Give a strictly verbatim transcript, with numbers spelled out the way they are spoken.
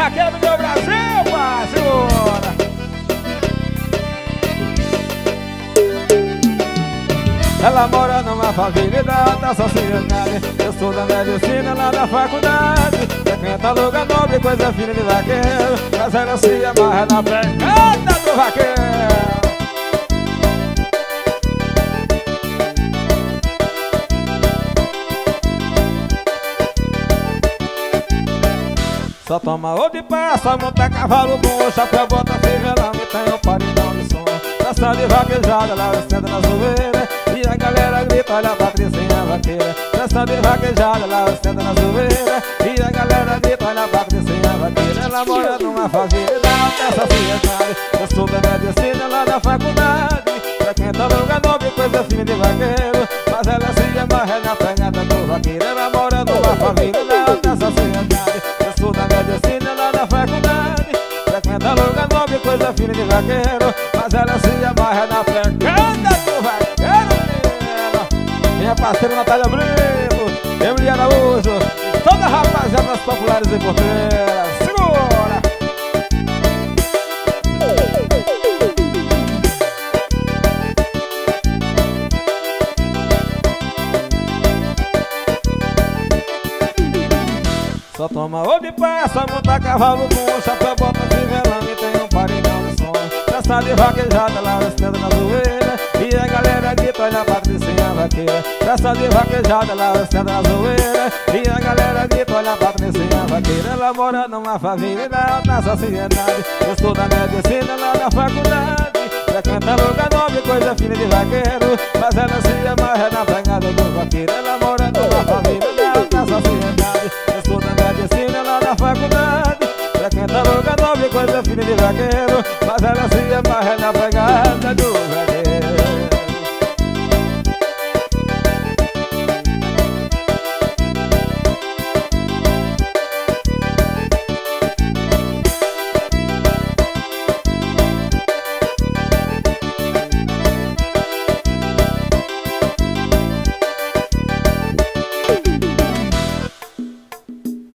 vaqueiro do meu Brasil, parceiro. Ela mora numa família da sociedade. Eu sou da medicina lá da faculdade. Frequenta lugar nobre, coisa fina de vaqueiro. Mas ela se amarra na pegada do vaqueiro. Só toma ovo de pé, só monta cavalo bom. Chapéu, bota fivelão e tem um paredão de som. Dança de vaquejada, lá senta na zoeira. E a galera grita, olha a Patricinha vaqueira. Dança de vaquejada, lá senta na zoeira. E a galera grita, olha a Patricinha vaqueira. Ela mora numa família da sociedade. Eu sou da medicina lá da faculdade. Frequenta lugar nobre, coisa fina de vaqueiro. Mas ela se amarra na pegada do vaqueiro. Ela mora numa família da sociedade. Eu sou da medicina lá da faculdade. Frequenta lugar nobre, coisa fina de vaqueiro. Mas ela se amarra na pegada do vaqueiro. Minha parceira Natália Brito, Emily Araújo, toda a rapaziada das populares e porteiras. Segura! Só toma ovo de pé, só monta cavalo bom. Chapéu, bota fivelão e tem um paredão de som. Dança de vaquejada, lá estendo na zoeira. E a galera grita, olha a Patricinha vaqueira. Dança de vaquejada, lá estendo na zoeira. E a galera grita, olha a Patricinha vaqueira. Ela mora numa família da alta sociedade. Eu sou da medicina lá na faculdade. Frequenta lugar nobre, coisa fina de vaqueiro. Mas ela se amarra na pegada do vaqueiro. Ela mora numa família da alta sociedade. Eu sou da medicina lá na faculdade. Frequenta lugar nobre, coisa fina de vaqueiro. Mas ela se